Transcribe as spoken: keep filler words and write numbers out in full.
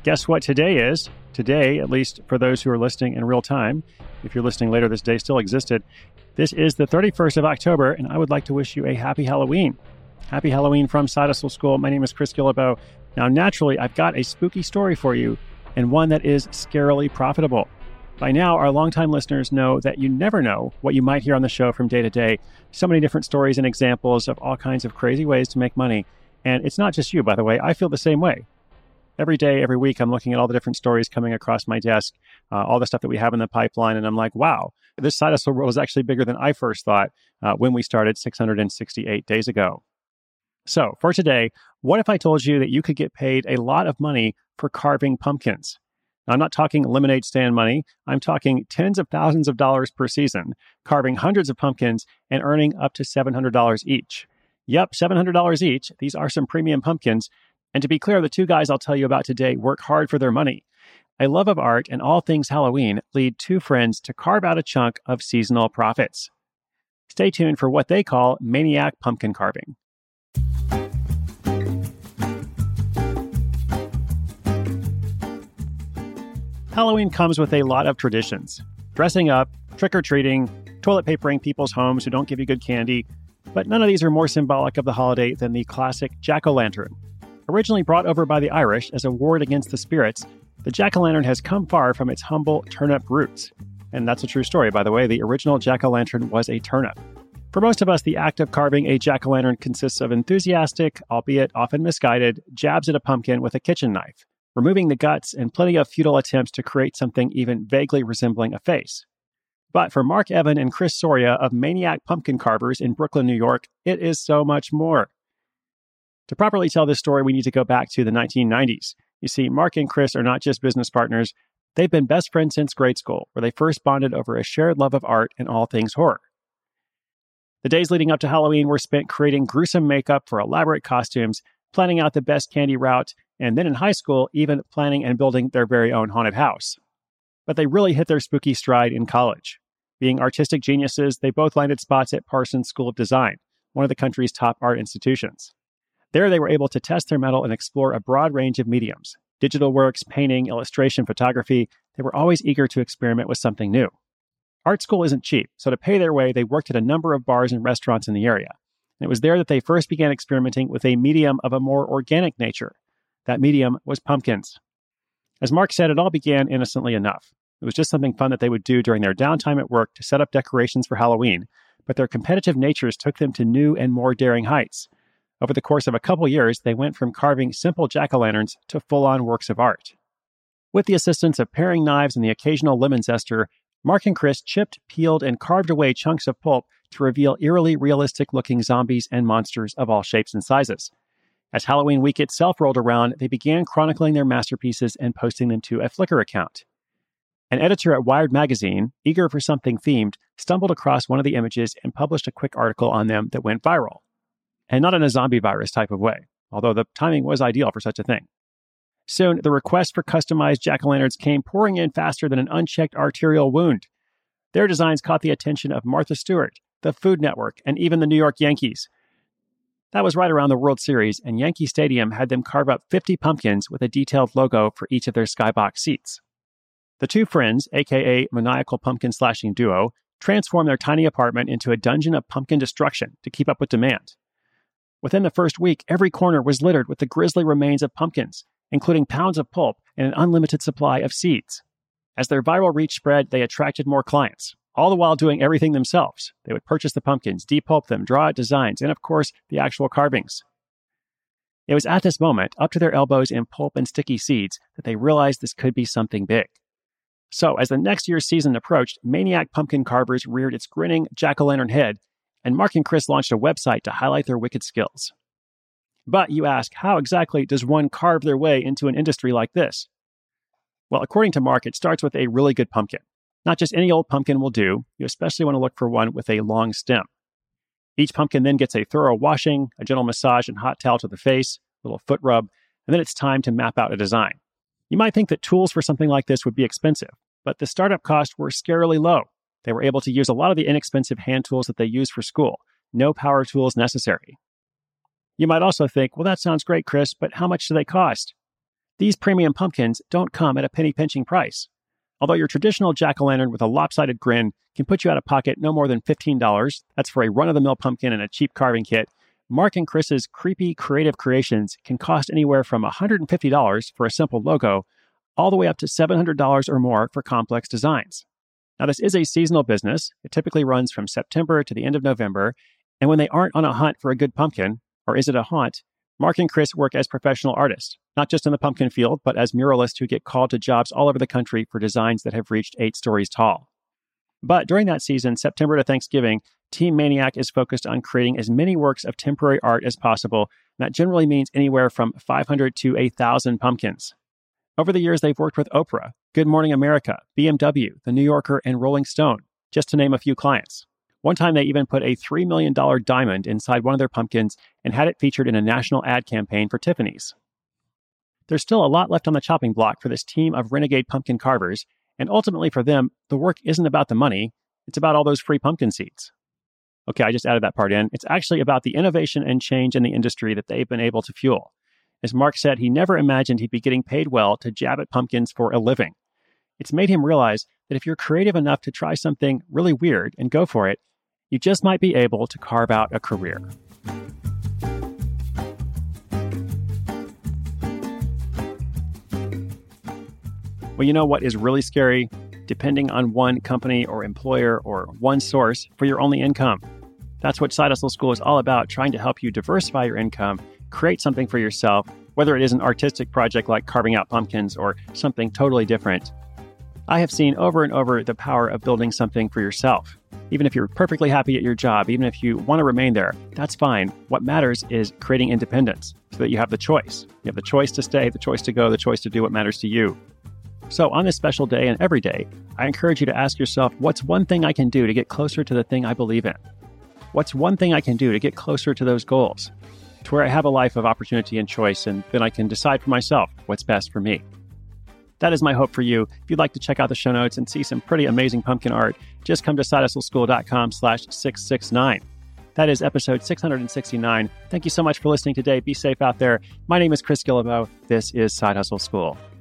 Guess what today is? Today, at least for those who are listening in real time, if you're listening later, this day still existed. This is the thirty-first of October, and I would like to wish you a happy Halloween. Happy Halloween from Side Hustle School. My name is Chris Guillebeau. Now, naturally, I've got a spooky story for you, and one that is scarily profitable. By now, our longtime listeners know that you never know what you might hear on the show from day to day. So many different stories and examples of all kinds of crazy ways to make money. And it's not just you, by the way. I feel the same way. Every day, every week, I'm looking at all the different stories coming across my desk, uh, all the stuff that we have in the pipeline, and I'm like, wow, this Side Hustle world is actually bigger than I first thought uh, when we started six hundred sixty-eight days ago. So for today, what if I told you that you could get paid a lot of money for carving pumpkins? Now, I'm not talking lemonade stand money. I'm talking tens of thousands of dollars per season, carving hundreds of pumpkins and earning up to seven hundred dollars each. Yep, seven hundred dollars each. These are some premium pumpkins. And to be clear, the two guys I'll tell you about today work hard for their money. A love of art and all things Halloween lead two friends to carve out a chunk of seasonal profits. Stay tuned for what they call maniac pumpkin carving. Halloween comes with a lot of traditions. Dressing up, trick-or-treating, toilet papering people's homes who don't give you good candy. But none of these are more symbolic of the holiday than the classic jack-o'-lantern. Originally brought over by the Irish as a ward against the spirits, the jack-o'-lantern has come far from its humble turnip roots. And that's a true story, by the way. The original jack-o'-lantern was a turnip. For most of us, the act of carving a jack-o'-lantern consists of enthusiastic, albeit often misguided, jabs at a pumpkin with a kitchen knife, removing the guts and plenty of futile attempts to create something even vaguely resembling a face. But for Mark Evan and Chris Soria of Maniac Pumpkin Carvers in Brooklyn, New York, it is so much more. To properly tell this story, we need to go back to the nineteen nineties. You see, Mark and Chris are not just business partners. They've been best friends since grade school, where they first bonded over a shared love of art and all things horror. The days leading up to Halloween were spent creating gruesome makeup for elaborate costumes, planning out the best candy route, and then in high school, even planning and building their very own haunted house. But they really hit their spooky stride in college. Being artistic geniuses, they both landed spots at Parsons School of Design, one of the country's top art institutions. There, they were able to test their mettle and explore a broad range of mediums. Digital works, painting, illustration, photography. They were always eager to experiment with something new. Art school isn't cheap, so to pay their way, they worked at a number of bars and restaurants in the area. And it was there that they first began experimenting with a medium of a more organic nature. That medium was pumpkins. As Mark said, it all began innocently enough. It was just something fun that they would do during their downtime at work to set up decorations for Halloween, but their competitive natures took them to new and more daring heights. Over the course of a couple years, they went from carving simple jack-o'-lanterns to full-on works of art. With the assistance of paring knives and the occasional lemon zester, Mark and Chris chipped, peeled, and carved away chunks of pulp to reveal eerily realistic-looking zombies and monsters of all shapes and sizes. As Halloween week itself rolled around, they began chronicling their masterpieces and posting them to a Flickr account. An editor at Wired magazine, eager for something themed, stumbled across one of the images and published a quick article on them that went viral. And not in a zombie virus type of way, although the timing was ideal for such a thing. Soon, the requests for customized jack-o'-lanterns came pouring in faster than an unchecked arterial wound. Their designs caught the attention of Martha Stewart, the Food Network, and even the New York Yankees. That was right around the World Series, and Yankee Stadium had them carve up fifty pumpkins with a detailed logo for each of their skybox seats. The two friends, aka maniacal pumpkin slashing duo, transformed their tiny apartment into a dungeon of pumpkin destruction to keep up with demand. Within the first week, every corner was littered with the grisly remains of pumpkins, including pounds of pulp and an unlimited supply of seeds. As their viral reach spread, they attracted more clients, all the while doing everything themselves. They would purchase the pumpkins, depulp them, draw out designs, and of course, the actual carvings. It was at this moment, up to their elbows in pulp and sticky seeds, that they realized this could be something big. So, as the next year's season approached, Maniac Pumpkin Carvers reared its grinning jack-o'-lantern head, and Mark and Chris launched a website to highlight their wicked skills. But you ask, how exactly does one carve their way into an industry like this? Well, according to Mark, it starts with a really good pumpkin. Not just any old pumpkin will do. You especially want to look for one with a long stem. Each pumpkin then gets a thorough washing, a gentle massage and hot towel to the face, a little foot rub, and then it's time to map out a design. You might think that tools for something like this would be expensive, but the startup costs were scarily low. They were able to use a lot of the inexpensive hand tools that they use for school. No power tools necessary. You might also think, well, that sounds great, Chris, but how much do they cost? These premium pumpkins don't come at a penny-pinching price. Although your traditional jack-o'-lantern with a lopsided grin can put you out of pocket no more than fifteen dollars, that's for a run-of-the-mill pumpkin and a cheap carving kit, Mark and Chris's creepy creative creations can cost anywhere from one hundred fifty dollars for a simple logo, all the way up to seven hundred dollars or more for complex designs. Now, this is a seasonal business. It typically runs from September to the end of November, and when they aren't on a hunt for a good pumpkin, or is it a haunt, Mark and Chris work as professional artists, not just in the pumpkin field, but as muralists who get called to jobs all over the country for designs that have reached eight stories tall. But during that season, September to Thanksgiving, Team Maniac is focused on creating as many works of temporary art as possible. And that generally means anywhere from five hundred to one thousand pumpkins. Over the years, they've worked with Oprah, Good Morning America, B M W, The New Yorker, and Rolling Stone, just to name a few clients. One time, they even put a three million dollars diamond inside one of their pumpkins and had it featured in a national ad campaign for Tiffany's. There's still a lot left on the chopping block for this team of renegade pumpkin carvers, and ultimately for them, the work isn't about the money, it's about all those free pumpkin seeds. Okay, I just added that part in. It's actually about the innovation and change in the industry that they've been able to fuel. As Mark said, he never imagined he'd be getting paid well to jab at pumpkins for a living. It's made him realize that if you're creative enough to try something really weird and go for it, you just might be able to carve out a career. Well, you know what is really scary? Depending on one company or employer or one source for your only income. That's what Side Hustle School is all about, trying to help you diversify your income, create something for yourself, whether it is an artistic project like carving out pumpkins or something totally different. I have seen over and over the power of building something for yourself. Even if you're perfectly happy at your job, even if you want to remain there, that's fine. What matters is creating independence so that you have the choice. You have the choice to stay, the choice to go, the choice to do what matters to you. So on this special day and every day, I encourage you to ask yourself, what's one thing I can do to get closer to the thing I believe in? What's one thing I can do to get closer to those goals? To where I have a life of opportunity and choice, and then I can decide for myself what's best for me. That is my hope for you. If you'd like to check out the show notes and see some pretty amazing pumpkin art, just come to sidehustleschool.com slash 669. That is episode six hundred sixty-nine. Thank you so much for listening today. Be safe out there. My name is Chris Guillebeau. This is Side Hustle School.